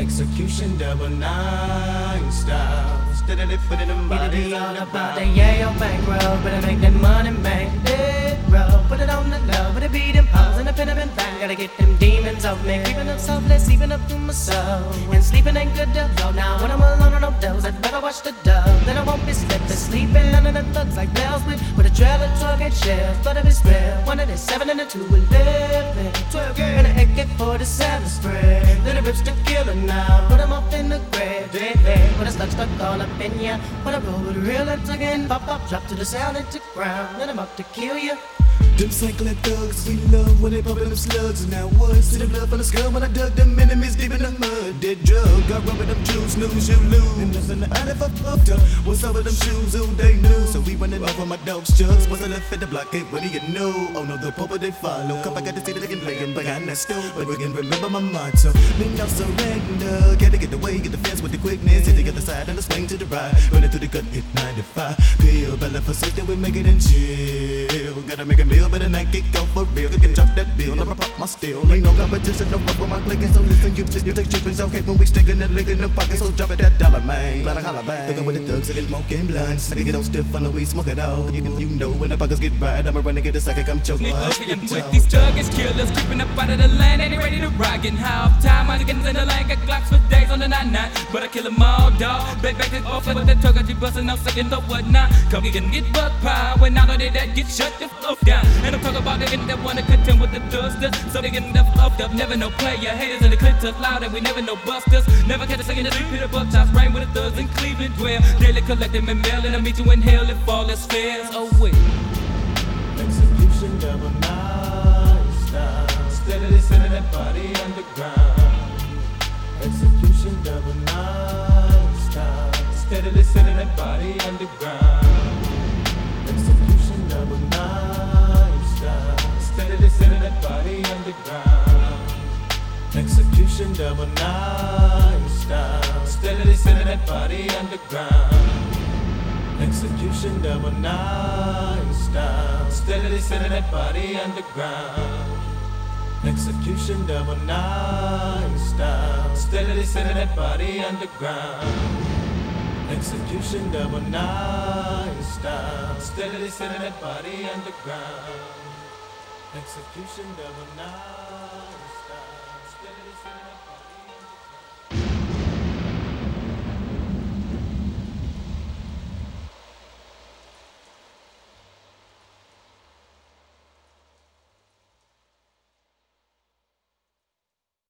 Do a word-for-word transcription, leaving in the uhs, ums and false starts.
Execution double nine style. Steadily putting them bodies on the about the ground. yayo bankroll, better make that money, man. Dead roll, put it on the low, better beat them hoes and a pin and bang. Gotta get them demons off me, creeping up softly, sleeping up through my soul. And sleeping ain't good to go. Now when I'm alone on no dose, I'd better watch the dove. Then I won't be slipping, sleeping under the thugs like bells with with a trailer truck and shells. But if it's real, one of the seven and the two eleven, twelve and an A K forty-seven spread. Little rips to kill her now, put 'em up in the grave. Dead dead, put a slug stuck all up in ya. When I roll with a real lips again, pop pop, drop to the sound into ground. Then I'm up to kill ya. Them cycling thugs we love when they poppin' them slugs. And now what? See the blood from the skull when I dug them enemies deep in the mud. Dead drug, got rubbing them juice, snooze, you lose. And nothing I never fucked up. What's up with them shoes? Who they knew? So we running off on my dog's chucks. What's the left at the block? Ain't what do you know? Oh no, the papa they follow. Come back at the city, they can play and behind that stove. But we can remember my motto. Me no surrender. Gotta get away, get the fence with the quickness. Hit the other side and the swing to the right. Running through the gut, hit ninety-five. Peel, Bella for safety, we make it in chill. Gotta make a meal, but then I get go for real. You can drop that bill, never pop my steel. Ain't no competition, no fuck with my clicking. So listen, you just you take tripping, okay when we sticking that lick in the pocket. So drop it that dollar, man. Blood a holla bang. Looking with the thugs, and smoking blunts. I can get on stiff on the weed, smoke it out. You can, you know when the pockets get right, I'ma run and get a second, come choke. Niggas with these thuggers, killers creeping up out of the land, and they ready to rock. Getting high off time, I'm getting in the lane, got Glocks for days on the nine nine. But I kill 'em all, dog. Back back this off, with that tugger, you bustin' out second up, whatnot. Come get get bug pie, when all of that get shut the fuck down. And I'm talking about the that wanna contend with the thirsters, so they getting up, up, up. Never no player, haters in the clip tough loud, and we never know busters. Never catch a second in the street, Peter Buck tops, rain with the thugs in Cleveland dwell. Daily collect them and mail, and I meet you in hell if all is fair. Oh wait. Execution double nine style. Steadily sending that body underground. Execution double nine style. Steadily sending that body underground. Execution double nine style. Steadily sending that body underground. Execution double nine style. Steadily sending that body underground. Execution double nine style. Steadily sending that body underground. Execution double nine style. Steadily sending that body underground. Execution double nine style. Steadily sending that body underground. Execution double nine style. Steadily sending that body.